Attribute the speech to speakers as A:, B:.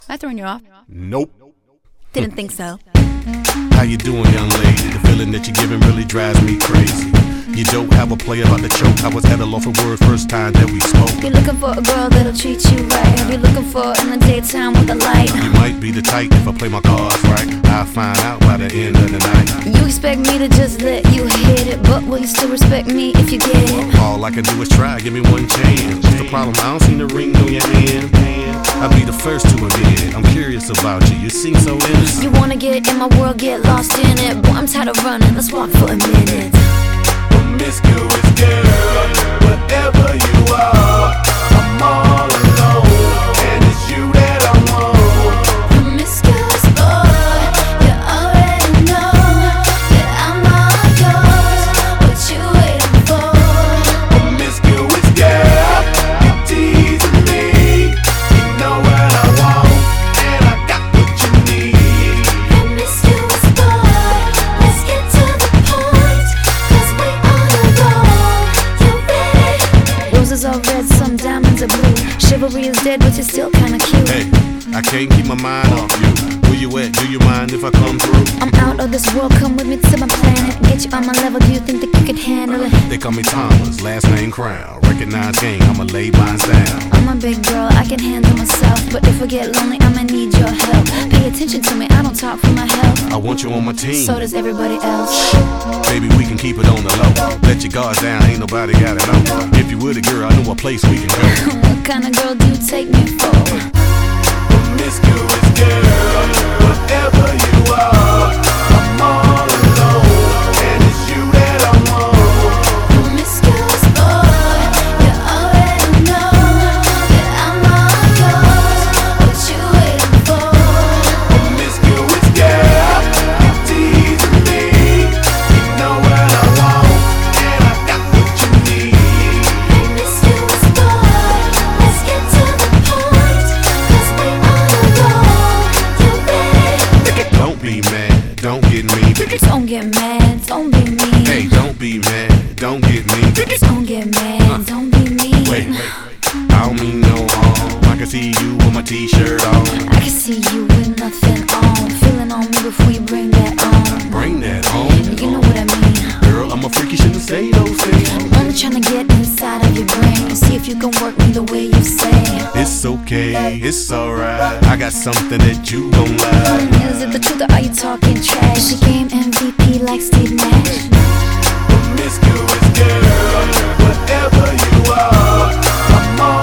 A: I throwing you off?
B: Nope.
A: Didn't think so.
B: How you doing, young lady? The feeling that you're giving really drives me crazy. You don't have a play about the choke. I was at a loss for words first time that we spoke.
A: You're looking for a girl that'll treat you right. Have you looking for in the daytime with a light?
B: You might be the type if I play my cards right. I'll find out by the end of the night.
A: You expect me to just let you hit it, but will you still respect me if you get it?
B: All I can do is try, give me one chance. What's the problem? I don't see the ring on your hand. I'll be the first to admit I'm curious about you, you seem so innocent.
A: You wanna get in my world, get lost in it. Boy, I'm tired of running, let's walk for a minute.
B: Promiscuous girl, whatever you are, I'm all alone, and it's you that I want.
A: Promiscuous boy, you already know that I'm all yours. What you waiting for?
B: Promiscuous girl, you teasing me. You know what I want, and I got what you need.
A: Promiscuous boy, let's get to the point, 'cause we on the road. You ready? Roses are red, some diamonds are blue. Chivalry is dead, but you're still kinda cute.
B: Hey, I can't keep my mind off you. Where you at? Do you mind if I come through?
A: I'm out of this world, come with me to my planet. Get you on my level, do you think that you could handle it?
B: They call me Thomas, last name Crown. Recognize gang, I'ma lay mines down.
A: I'm a big girl, I can handle myself. But if I get lonely, I'ma need your help. Pay attention to me, I don't talk for my health.
B: I want you on my team.
A: So does everybody else.
B: Baby, we can keep it on the low. Let your guards down, ain't nobody gotta know. If you were the girl, I know a place we can go.
A: What kind of girl do you take me for?
B: Promiscuous girl, whatever you are, I'm all alone, and it's you that I want.
A: Promiscuous boy, you already know that I'm all yours. What you waiting for?
B: Promiscuous girl, you teasing me. You know what I want, and I got what you need.
A: Promiscuous boy, let's get to the point, 'cause we on the road. You ready?
B: Don't be mad, don't get me.
A: Don't get mad, don't be mean.
B: Hey, don't be mad, don't get me.
A: Don't get mad, don't be mean.
B: Wait, I don't mean no harm. I can see you with my t-shirt on.
A: I can see you with nothing on. Feeling on me before you bring that on.
B: Bring that home.
A: You know what I mean.
B: Girl, I'm a freak, you shouldn't say those things.
A: I'm only trying to get inside of your brain. See if you can work me the way you say.
B: It's okay, it's alright. I got something that you gon' like.
A: Is it the truth or are you talking trash? Is she game MVP like Steve Nash?
B: Promiscuous girl, whatever you are, I'm all